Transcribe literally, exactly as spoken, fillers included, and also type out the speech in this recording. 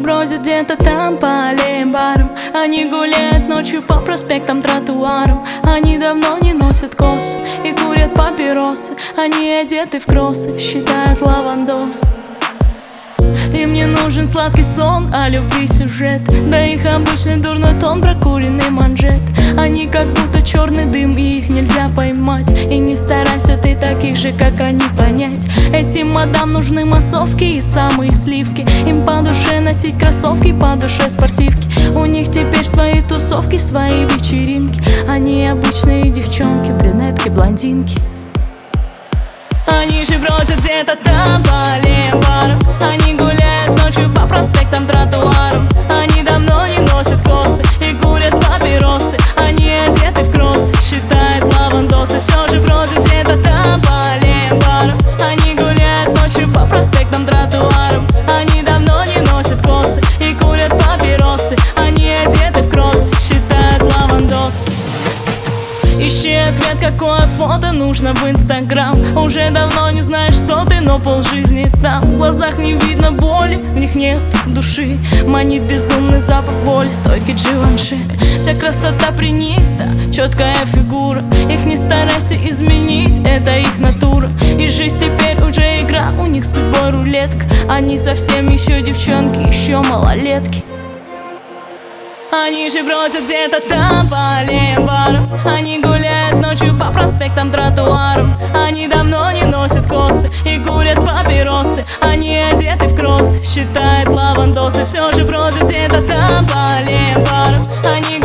бродят где-то там по аллеям, барам. Они гуляют ночью по проспектам, тротуарам. Они давно не носят косы и курят папиросы. Они одеты в кроссы, считают лавандосы. Им не нужен сладкий сон, а любви сюжет. Да их обычный дурной тон, прокуренный манжет. Они как будто черный дым, и их нельзя поймать. И не старайся ты таких же, как они, понять. Этим мадам нужны массовки и самые сливки. Им по душе носить кроссовки, по душе спортивки. У них теперь свои тусовки, свои вечеринки. Они обычные девчонки, брюнетки, блондинки. Они же бродят где-то там по аллеям, барам. Они гуляют ночью по проспектам, тротуарам. Они давно не носят косы и курят папиросы. Они одеты в кроссы, считают лавандосы. Все же бродят где-то там по аллеям, барам. Они гуляют ночью по проспектам, тротуарам. Они давно не носят косы и курят папиросы. Они одеты в кроссы, считают лавандосы. Ищи ответ, какое фото нужно в инстаграм. Уже давно не знаешь, что ты, но полжизни там. В глазах не видно боли, в них нет души. Манит безумный запах боли, стойкий Givenchy. Вся красота при них, да, четкая фигура. Их не старайся изменить, это их натура. И жизнь теперь уже игра, у них судьбой рулетка. Они совсем еще девчонки, еще малолетки. Они же бродят где-то там по аллеям, барам. Они гуляют ночью по проспектам, тротуарам. Они давно не носят косы и курят папиросы. Они одеты в кроссы, считают лавандосы. Все же бродят где-то там по аллеям, барам. Они